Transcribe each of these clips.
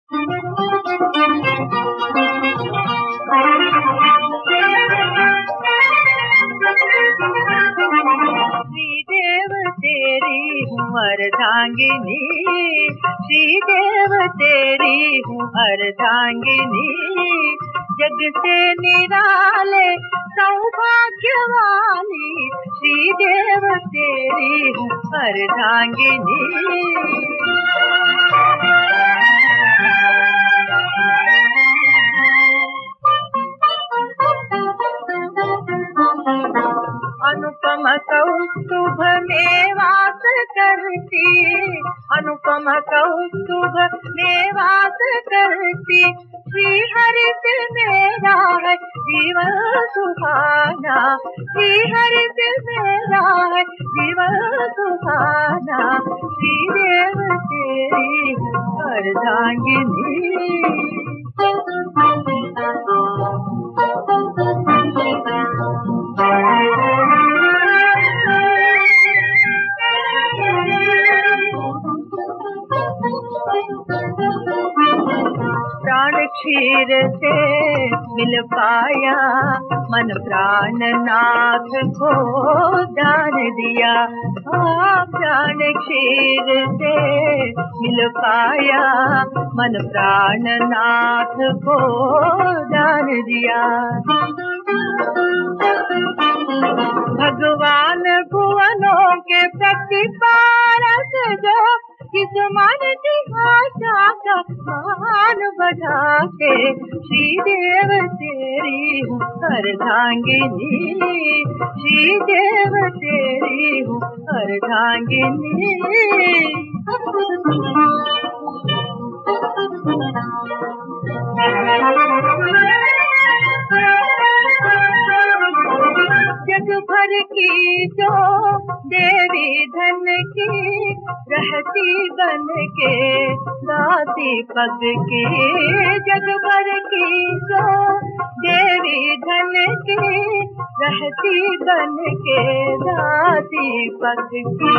श्रीदेव तेरी हूँ अर्धांगिनी, श्रीदेव तेरी हूँ अर्धांगिनी, जग से निराले सौभाग्यवानी, श्रीदेव तेरी हूँ अर्धांगिनी। अनुपम कौस्तुभ में वास करती, अनुपम कौस्तुभ में वास करती, श्री हरि से मेरा है जीवन सुहाना, श्री हरि से मेरा है जीवन सुहाना, श्रीदेव तेरी अर्धांगिनी। प्राण क्षीर से मिल पाया, मन प्राण नाथ को दान दिया, प्राण क्षीर से मिल पाया, मन प्राण नाथ को दान दिया। भगवान भुवनों के प्रतिपालक जो किस मन की आशा का मान बढ़ा के, श्रीदेव तेरी हूँ अर्धांगिनी, श्रीदेव तेरी हूँ अर्धांगिनी। जग भर की जो देवी धन की रहती बन के दाती पग की, जग भर की जो देवी धन की रहती बन के दाती पग की।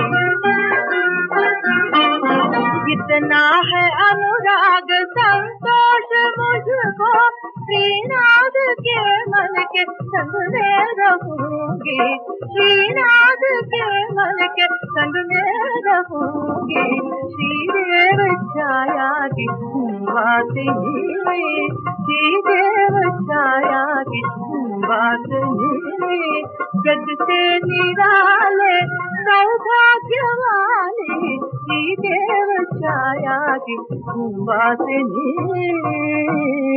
कितना है अनुराग संतोष मुझको, श्रीनाथ के मन के संग में रहूंगी, श्रीनाथ के मन के संग में रहूंगी, श्रीदेव छाया की वासिनी, श्रीदेव छाया की वासिनी, जग से निराले सौभाग्यवानी, श्रीदेव छाया की वासिनी।